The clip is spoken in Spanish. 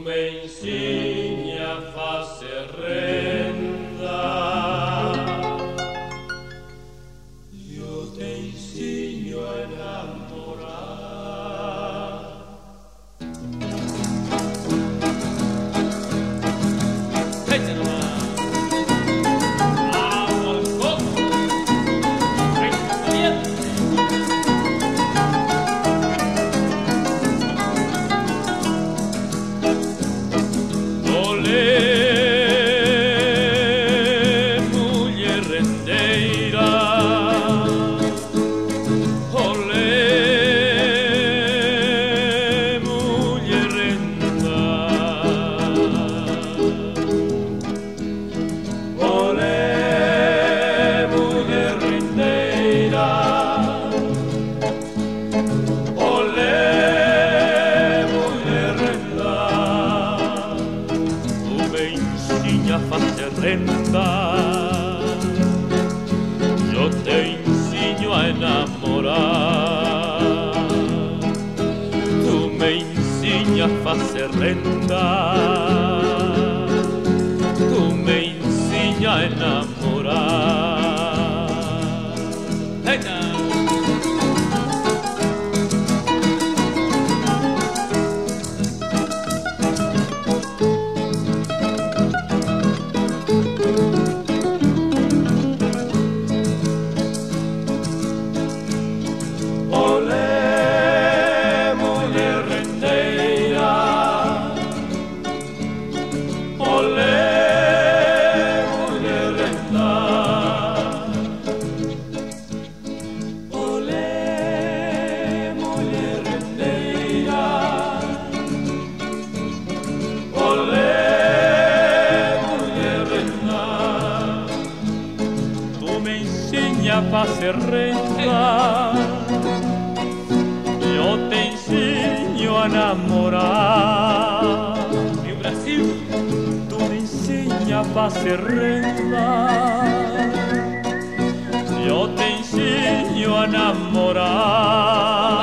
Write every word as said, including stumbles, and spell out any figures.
me insegna a fazer renda. Eu te ensino a enamorar. Vete nomás. Agua al coco. Venga caliente. Yo te enseño a enamorar. Tú me enseñas a hacer renda. Tú me enseñas a enamorar. ¡Venga! Para hacer renda, yo te enseño a enamorar. En Brasil, tú me enseñas para hacer renda, yo te enseño a enamorar.